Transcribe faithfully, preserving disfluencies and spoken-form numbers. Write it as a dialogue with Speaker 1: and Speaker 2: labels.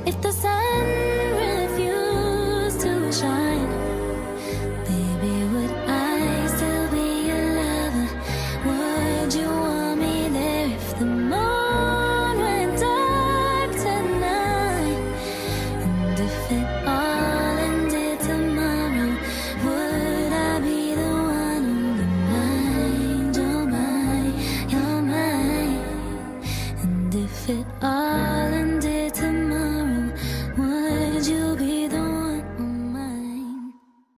Speaker 1: If the sun refused to shine, baby, would I still be your lover? Would you want me there if the moon went dark tonight? And if it all ended tomorrow, would I be the one on your mind? Oh my, you're mine. And if it all